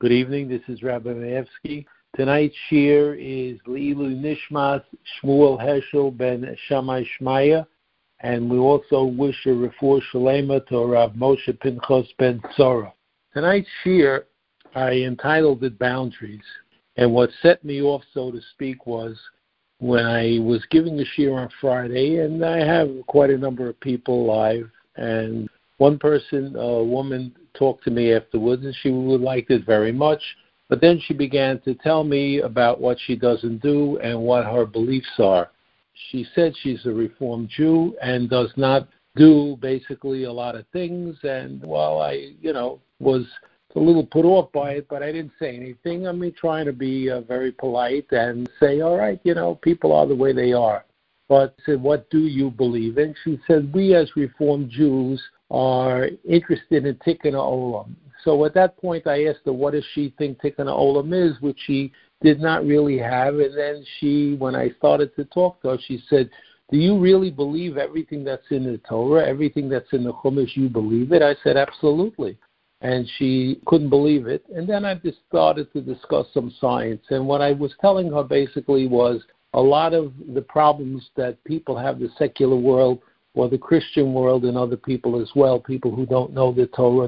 Good evening. This is Rabbi Maevsky. Tonight's shir is Leilu Nishmas Shmuel Heschel ben Shammai Shmaya, and we also wish a refuah shalema to Rav Moshe Pinchas ben Tzora. Tonight's shir, I entitled it Boundaries, and what set me off, so to speak, was when I was giving a shir on Friday, and I have quite a number of people live, and one person, a woman, talked to me afterwards, and she liked it very much. But then she began to tell me about what she doesn't do and what her beliefs are. She said she's a Reformed Jew and does not do basically a lot of things. And, well, I, was a little put off by it, but I didn't say anything. I mean, trying to be very polite and say, all right, people are the way they are. But I said, what do you believe in? She said, we as Reformed Jews are interested in Tikkun Olam. So at that point, I asked her, what does she think Tikkun Olam is, which she did not really have. And then when I started to talk to her, she said, do you really believe everything that's in the Torah, everything that's in the Chumash, you believe it? I said, absolutely. And she couldn't believe it. And then I just started to discuss some science. And what I was telling her basically was a lot of the problems that people have, the secular world, or the Christian world, and other people as well, people who don't know the Torah,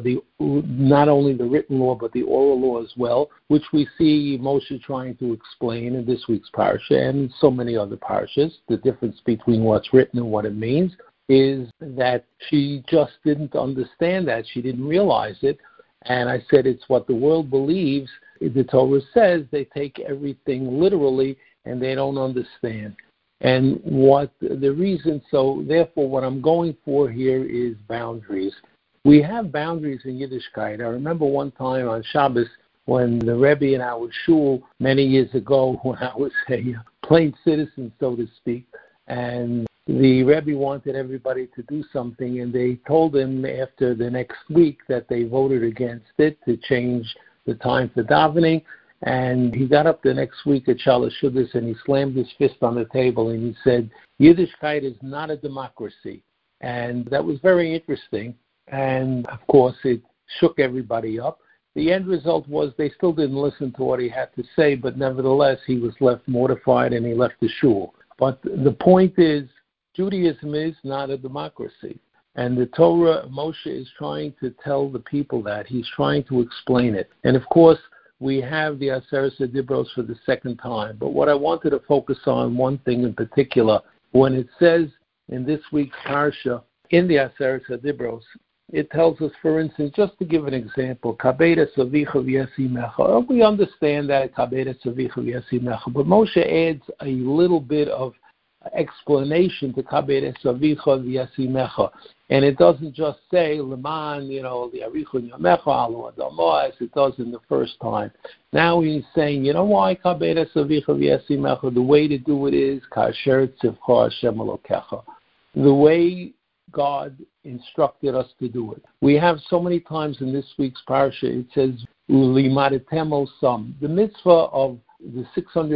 not only the written law, but the oral law as well, which we see Moshe trying to explain in this week's parsha and so many other parshas. The difference between what's written and what it means is that she just didn't understand that. She didn't realize it. And I said, it's what the world believes. The Torah says they take everything literally and they don't understand. And what the reason, so therefore what I'm going for here is boundaries. We have boundaries in Yiddishkeit. I remember one time on Shabbos when the Rebbe in our shul many years ago, when I was a plain citizen, so to speak, and the Rebbe wanted everybody to do something, and they told him after the next week that they voted against it to change the time for davening. And he got up the next week at Shalosh Shudas and he slammed his fist on the table and he said, Yiddishkeit is not a democracy. And that was very interesting. And, of course, it shook everybody up. The end result was they still didn't listen to what he had to say, but nevertheless, he was left mortified and he left the shul. But the point is, Judaism is not a democracy. And the Torah, Moshe is trying to tell the people that. He's trying to explain it. And, of course, we have the Aseret Dibros for the second time. But what I wanted to focus on, one thing in particular, when it says in this week's Parsha, in the Aseret Dibros, it tells us, for instance, just to give an example, Kabeda Savicha V'Yesi Mecha. We understand that Kabeda Savicha V'Yesi Mecha, but Moshe adds a little bit of explanation to Kabeda Savicha V'Yesi Mecha. And it doesn't just say Leman, the Arichun Yamecha Alu Adamo, as it does in the first time. Now he's saying, why Kabeda Savicha V'Yesi Mecha? The way to do it is Kasher Tzivcha Hashem Elokecha. The way God instructed us to do it. We have so many times in this week's parsha, it says Ulimadetem Osam. The mitzvah of the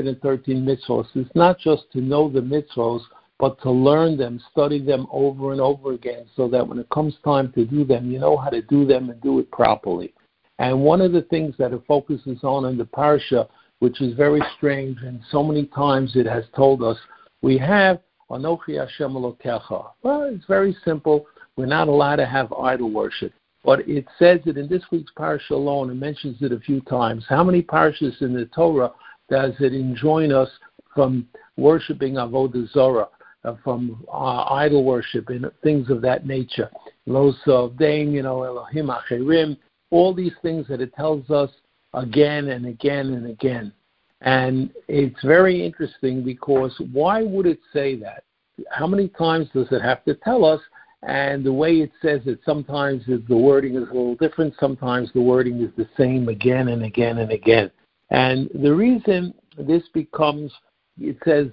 613 mitzvahs is not just to know the mitzvahs, but to learn them, study them over and over again, so that when it comes time to do them, you know how to do them and do it properly. And one of the things that it focuses on in the parsha, which is very strange, and so many times it has told us, we have Anochi Hashem Elokecha. Well, it's very simple. We're not allowed to have idol worship. But it says it in this week's parsha alone. It mentions it a few times. How many parshas in the Torah does it enjoin us from worshiping Avodah Zorah, from idol worship and things of that nature? Lo Sovdein, Elohim Acherim, all these things that it tells us again and again and again. And it's very interesting because why would it say that? How many times does it have to tell us? And the way it says it, sometimes the wording is a little different. Sometimes the wording is the same again and again and again. And the reason this becomes, it says,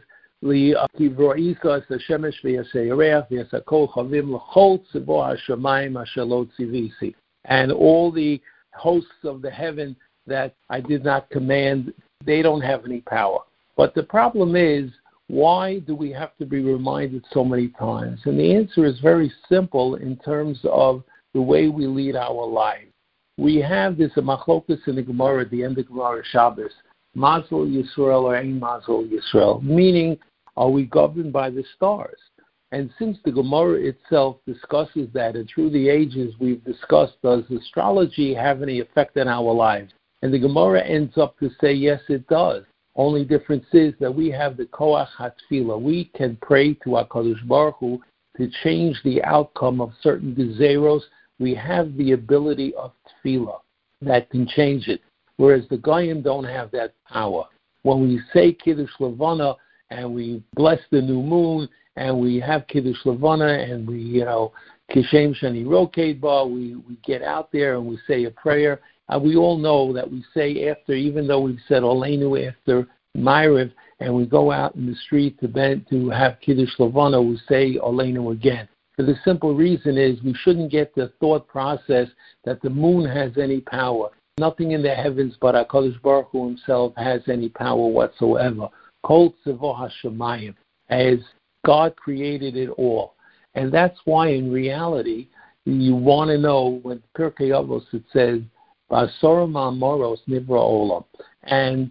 and all the hosts of the heaven that I did not command, they don't have any power. But the problem is, why do we have to be reminded so many times? And the answer is very simple in terms of the way we lead our lives. we have this machlokus in the Gemara at the end of Gemara Shabbos, Mazel Yisrael or Ein Mazel Yisrael, meaning, are we governed by the stars? And since the Gemara itself discusses that, and through the ages we've discussed, does astrology have any effect on our lives? And the Gemara ends up to say, yes, it does. Only difference is that we have the Koach HaTfilah. We can pray to HaKadosh Baruch Hu to change the outcome of certain gezeros. We have the ability of Tfilah that can change it, whereas the Goyim don't have that power. When we say Kiddush Levana and we bless the new moon and we have Kiddush Levana and we, Kishem Shani Roked Ba, we get out there and we say a prayer. We all know that we say after, even though we've said Oleinu after Ma'ariv, and we go out in the street to have Kiddush Levana, we say Oleinu again. For the simple reason is we shouldn't get the thought process that the moon has any power. Nothing in the heavens but HaKadosh Baruch Hu himself has any power whatsoever. Kol Tzevo HaShemayim, as God created it all. And that's why in reality, you want to know when Pirkei Avos it says, Ba'asora ma'amoros nivra olam. And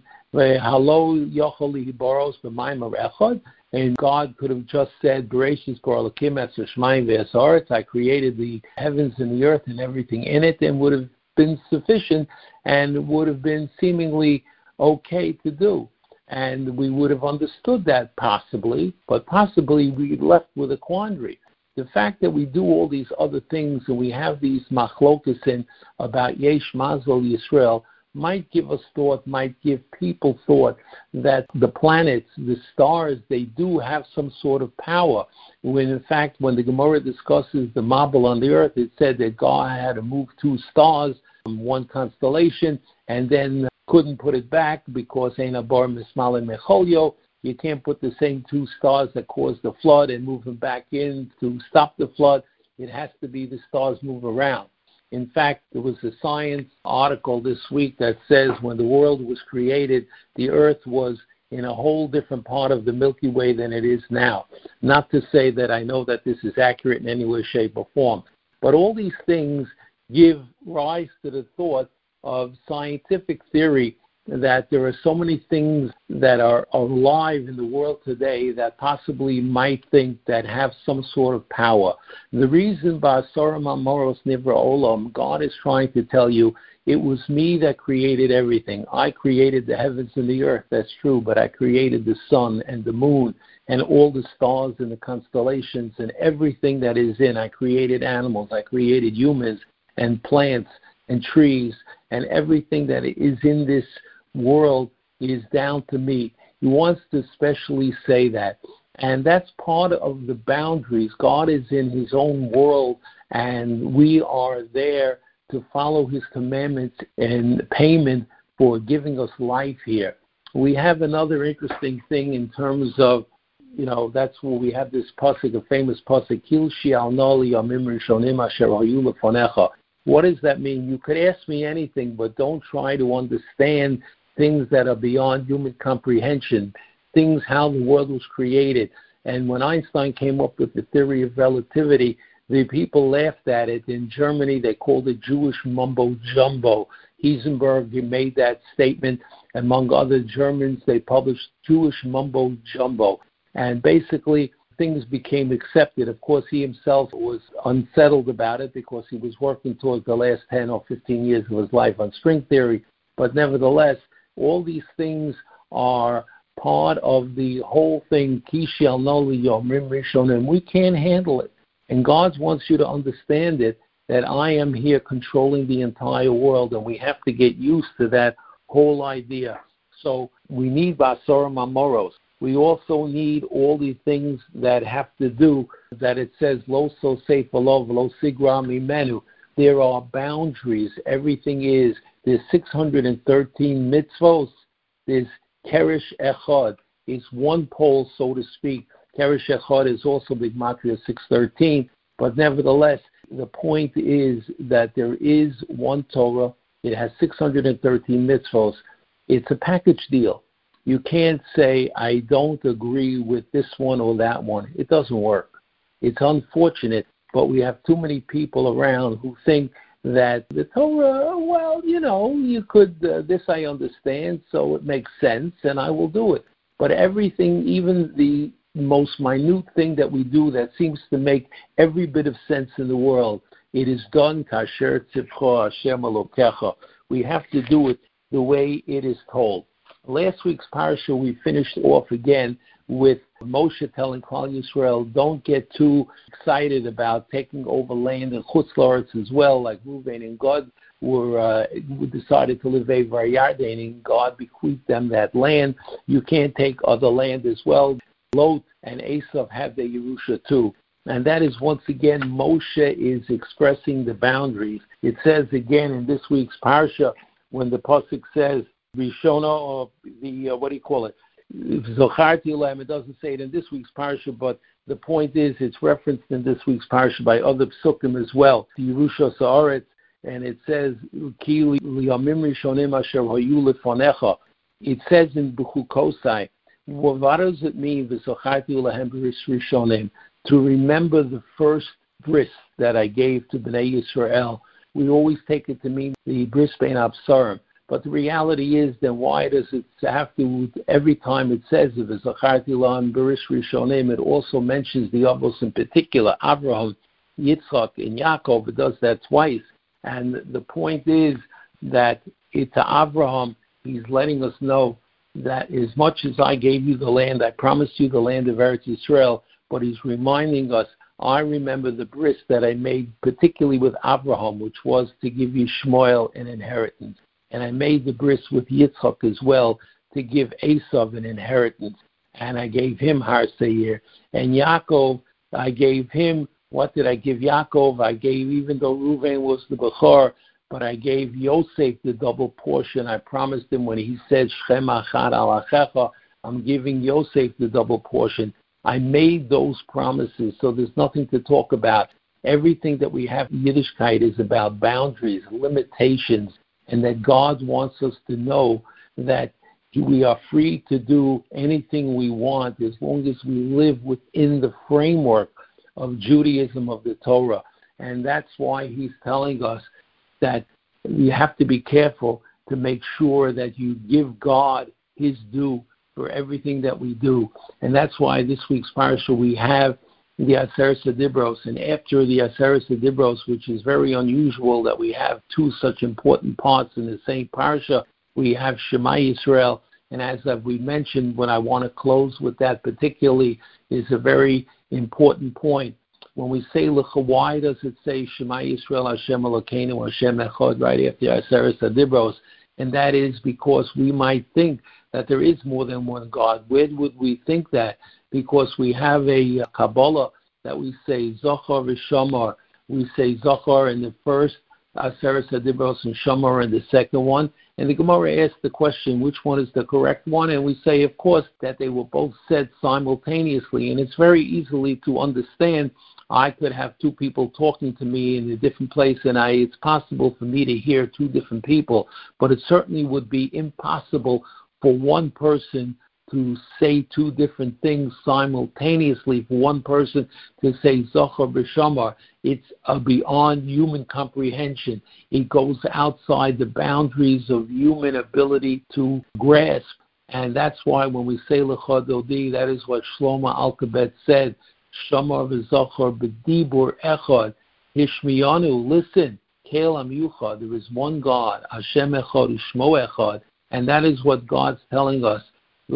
Halo yocholi boros b'mayim echad. And God could have just said, Bereshis bara Elokim et Shmayim ve'asaretz, I created the heavens and the earth and everything in it, and would have been sufficient and would have been seemingly okay to do. And we would have understood that possibly, but possibly we left with a quandary. The fact that we do all these other things and we have these machlokas in about Yesh Mazel Yisrael might give us thought, might give people thought that the planets, the stars, they do have some sort of power. When in fact, when the Gemara discusses the Mabul on the earth, it said that God had to move two stars from one constellation and then couldn't put it back because Ein Abar Mismale Mecholyo. You can't put the same two stars that caused the flood and move them back in to stop the flood. It has to be the stars move around. In fact, there was a science article this week that says when the world was created, the Earth was in a whole different part of the Milky Way than it is now. Not to say that I know that this is accurate in any way, shape, or form. But all these things give rise to the thought of scientific theory that there are so many things that are alive in the world today that possibly might think that have some sort of power. The reason Ba'asara Ma'amoros Nivra Olam, God is trying to tell you, it was me that created everything. I created the heavens and the earth, that's true, but I created the sun and the moon and all the stars and the constellations and everything that is in. I created animals, I created humans and plants and trees, and everything that is in this world is down to me. He wants to especially say that. And that's part of the boundaries. God is in his own world, and we are there to follow his commandments and payment for giving us life here. We have another interesting thing in terms of, that's where we have this pasuk, a famous pasuk, Kil Shi'al Noli Yamim Rishonim Asher Hayu Lefonecha. What does that mean? You could ask me anything, but don't try to understand things that are beyond human comprehension, things how the world was created. And when Einstein came up with the theory of relativity, the people laughed at it. In Germany, they called it Jewish mumbo-jumbo. Heisenberg made that statement. Among other Germans, they published Jewish mumbo-jumbo. And basically, things became accepted. Of course, he himself was unsettled about it because he was working towards the last 10 or 15 years of his life on string theory. But nevertheless, all these things are part of the whole thing. And we can't handle it. And God wants you to understand it, that I am here controlling the entire world, and we have to get used to that whole idea. So we need Ba'asara Ma'amoros. We also need all the things that have to do, that it says, Lo so seif alov, lo sigra mimenu. There are boundaries. Everything is. There's 613 mitzvos. There's Keresh Echad. It's one pole, so to speak. Keresh Echad is also Big Matria 613. But nevertheless, the point is that there is one Torah. It has 613 mitzvos. It's a package deal. You can't say, I don't agree with this one or that one. It doesn't work. It's unfortunate, but we have too many people around who think that the Torah, well, you could, this I understand, so it makes sense, and I will do it. But everything, even the most minute thing that we do that seems to make every bit of sense in the world, it is done kasher tzivcha Hashem Elokecha. We have to do it the way it is told. Last week's parsha, we finished off again with Moshe telling Klal Yisrael, don't get too excited about taking over land in Chutz La'aretz as well, like Reuven and Gad decided to live Eivor Yarden, and God bequeathed them that land. You can't take other land as well. Lot and Esav have their Yerusha too. And that is, once again, Moshe is expressing the boundaries. It says again in this week's parsha, when the pasuk says, Rishona, or the, Zocharti Olam, it doesn't say it in this week's parsha, but the point is it's referenced in this week's parsha by other psukim as well. The Yerusha Sa'aretz, and it says, Ki liyamim rishonim asher hayu lefanecha. It says in Bechukosai, what does it mean, V'zocharti Olahem bris rishonim? To remember the first bris that I gave to Bnei Yisrael. We always take it to mean the bris bein absarim. But the reality is, then why does it have to, every time it says it, V'zacharti Lahem bris rishonim, it also mentions the Avos in particular, Avraham, Yitzchak, and Yaakov. It does that twice. And the point is that to Avraham, he's letting us know that as much as I gave you the land, I promised you the land of Eretz Yisrael, but he's reminding us, I remember the bris that I made, particularly with Avraham, which was to give you Shmuel an inheritance. And I made the bris with Yitzchak as well, to give Esav an inheritance. And I gave him Har Seir. And Yaakov, I gave him, what did I give Yaakov? I gave, even though Reuven was the Bechor, but I gave Yosef the double portion. I promised him when he said, Shem Achad Al Achecha, I'm giving Yosef the double portion. I made those promises, so there's nothing to talk about. Everything that we have in Yiddishkeit is about boundaries, limitations, and that God wants us to know that we are free to do anything we want as long as we live within the framework of Judaism, of the Torah. And that's why he's telling us that we have to be careful to make sure that you give God his due for everything that we do. And that's why this week's parsha we have the Aseret Dibros. And after the Aseret Dibros, which is very unusual that we have two such important parts in the same parsha, we have Shema Yisrael. And as we mentioned, what I want to close with that particularly is a very important point. When we say L'cha, why does it say Shema Yisrael Hashem Elokeinu Hashem Echad right after Aseret Dibros? And that is because we might think that there is more than one God. Where would we think that? Because we have a Kabbalah that we say Zohar v'Shamar. We say Zohar in the first Aseret Dibros and Shamar in the second one. And the Gemara asks the question, which one is the correct one? And we say, of course, that they were both said simultaneously. And it's very easily to understand. I could have two people talking to me in a different place, and it's possible for me to hear two different people. But it certainly would be impossible for one person to say two different things simultaneously, for one person to say Zohar b'Shamar. It's beyond human comprehension. It goes outside the boundaries of human ability to grasp. And that's why when we say L'cha Dodi, that is what Shlomo Alkabet said, Shamar v'Zohar b'Dibur Echad, Hishmiyanu, listen, Kelam Yuchad, there is one God, Hashem Echad, Ushmo Echad, and that is what God's telling us.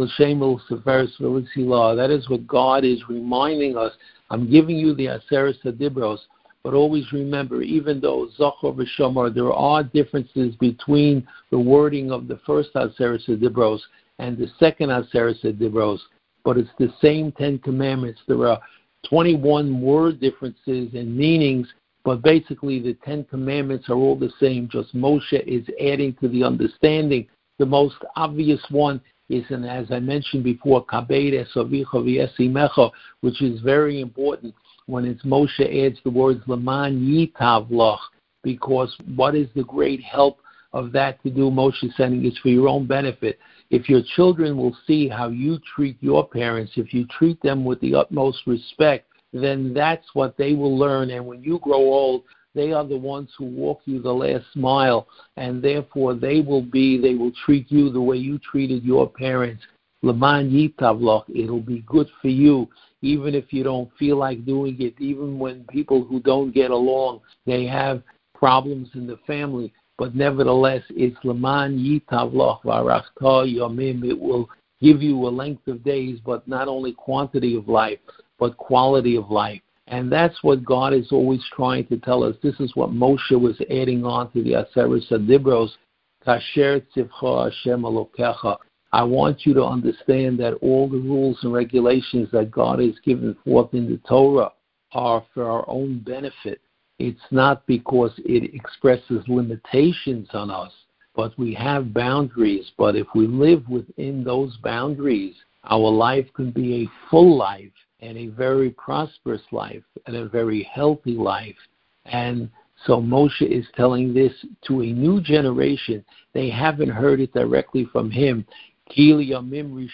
That is what God is reminding us. I'm giving you the Aseret Dibros, but always remember, even though Zohar v'Shamar, there are differences between the wording of the first Aseret Dibros and the second Aseret Dibros, but it's the same 10 commandments. There are 21 word differences and meanings, but basically the 10 commandments are all the same, just Moshe is adding to the understanding. The most obvious one is, and as I mentioned before, Kabed es avicha v'yesimecha, which is very important when it's Moshe adds the words Leman yitav lach, because what is the great help of that to do? Moshe saying it's for your own benefit. If your children will see how you treat your parents, if you treat them with the utmost respect, then that's what they will learn. And when you grow old, They are the ones who walk you the last mile, and therefore they will treat you the way you treated your parents. L'man yitavloch, it'll be good for you, even if you don't feel like doing it, even when people who don't get along, they have problems in the family. But nevertheless, it's l'man yitavloch v'arachta yomim. It will give you a length of days, but not only quantity of life, but quality of life. And that's what God is always trying to tell us. This is what Moshe was adding on to the Aseret Adibros. Kasher tzivcha Hashem Elokecha. I want you to understand that all the rules and regulations that God has given forth in the Torah are for our own benefit. It's not because it expresses limitations on us, but we have boundaries. But if we live within those boundaries, our life can be a full life and a very prosperous life and a very healthy life. And so Moshe is telling this to a new generation. They haven't heard it directly from him. The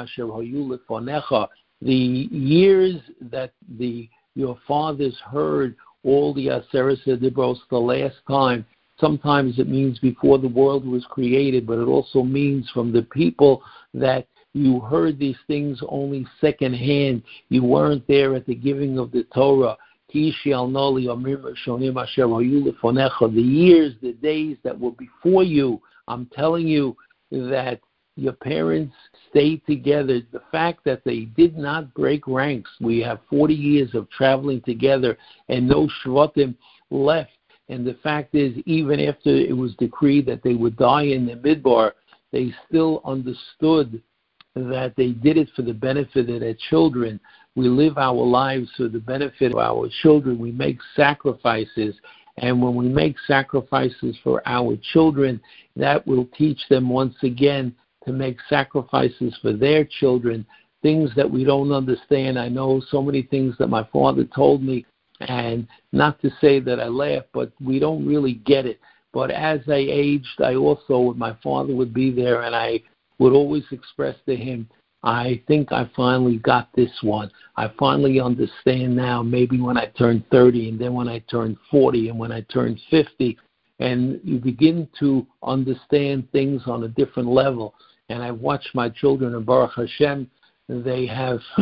years that your fathers heard all the Aseret Adibros the last time, sometimes it means before the world was created, but it also means from the people that you heard these things only secondhand. You weren't there at the giving of the Torah. The years, the days that were before you, I'm telling you that your parents stayed together. The fact that they did not break ranks. We have 40 years of traveling together and no Shvatim left. And the fact is, even after it was decreed that they would die in the Midbar, they still understood that they did it for the benefit of their children. We live our lives for the benefit of our children. We make sacrifices. And when we make sacrifices for our children, that will teach them once again to make sacrifices for their children, things that we don't understand. I know so many things that my father told me, and not to say that I laugh, but we don't really get it. But as I aged, my father would be there, and I would always express to him, I think I finally got this one. I finally understand now, maybe when I turn 30, and then when I turn 40, and when I turn 50, and you begin to understand things on a different level. And I watched my children, and Baruch Hashem, they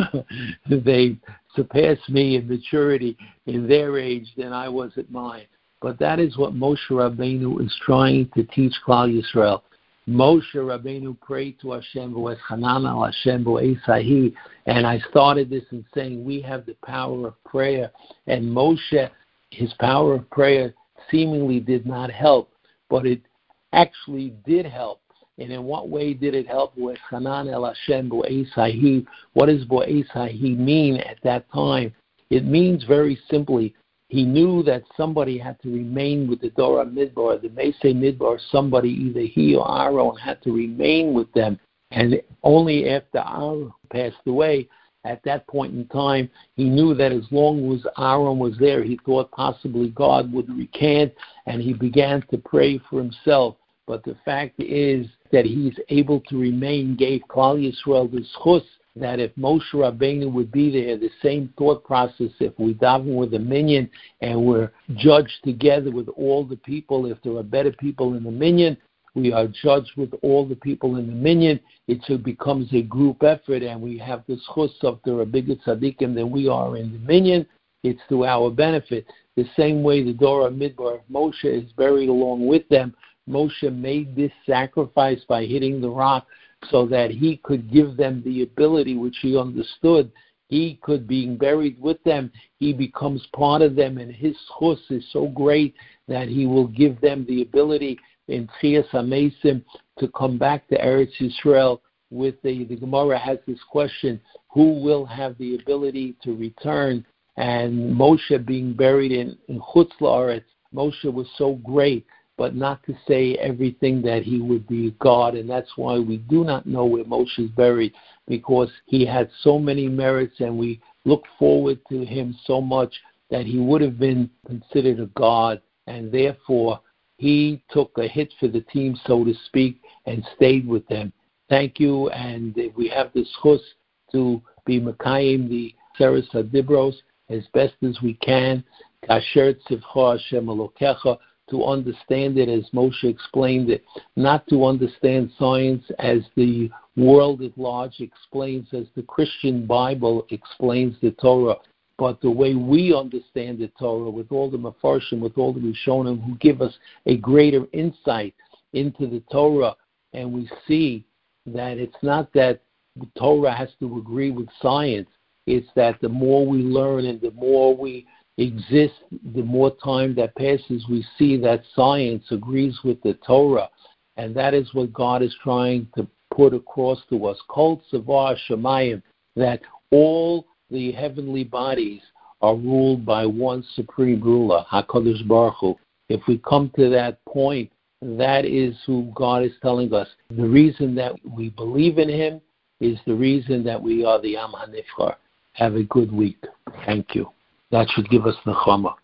surpassed me in maturity in their age than I was at mine. But that is what Moshe Rabbeinu is trying to teach Klal Yisrael. Moshe Rabbeinu prayed to Hashem, Hashem, and I started this in saying we have the power of prayer. And Moshe, his power of prayer seemingly did not help, but it actually did help. And in what way did it help? What does Bo'esahi mean at that time? It means very simply, he knew that somebody had to remain with the Dora Midbar, the Mesei Midbar, somebody, either he or Aaron, had to remain with them. And only after Aaron passed away, at that point in time, he knew that as long as Aaron was there, he thought possibly God would recant, and he began to pray for himself. But the fact is that he's able to remain, gave Klal Yisrael the schus that if Moshe Rabbeinu would be there, the same thought process, if we daven with a minyan and we're judged together with all the people, if there are better people in the minyan, we are judged with all the people in the minyan. It becomes a group effort, and we have the schus of there are bigger tzaddikim than we are in the minyan. It's to our benefit. The same way the Dora Midbar, Moshe is buried along with them. Moshe made this sacrifice by hitting the rock so that he could give them the ability, which he understood. He could, being buried with them, he becomes part of them, and his schus is so great that he will give them the ability in Tchias HaMesim to come back to Eretz Yisrael. With the Gemara has this question, who will have the ability to return? And Moshe being buried in Chutz La'aretz, Moshe was so great, but not to say everything that he would be God, and that's why we do not know where Moshe is buried, because he had so many merits, and we look forward to him so much that he would have been considered a God, and therefore he took a hit for the team, so to speak, and stayed with them. Thank you, and we have the schus to be Mekayim, the Aseret Adibros, as best as we can. Kasher tzivcha Hashem Elokecha, to understand it as Moshe explained it, not to understand science as the world at large explains, as the Christian Bible explains the Torah, but the way we understand the Torah, with all the Mefarshim, with all the Rishonim, who give us a greater insight into the Torah, and we see that it's not that the Torah has to agree with science, it's that the more we learn and the more we exist, the more time that passes, we see that science agrees with the Torah, and that is what God is trying to put across to us. Kol Tzavah Shamayim, that all the heavenly bodies are ruled by one supreme ruler, HaKadosh Baruch Hu. If we come to that point, that is who God is telling us. The reason that we believe in Him is the reason that we are the Am HaNifchar. Have a good week. Thank you. That should give us nechama.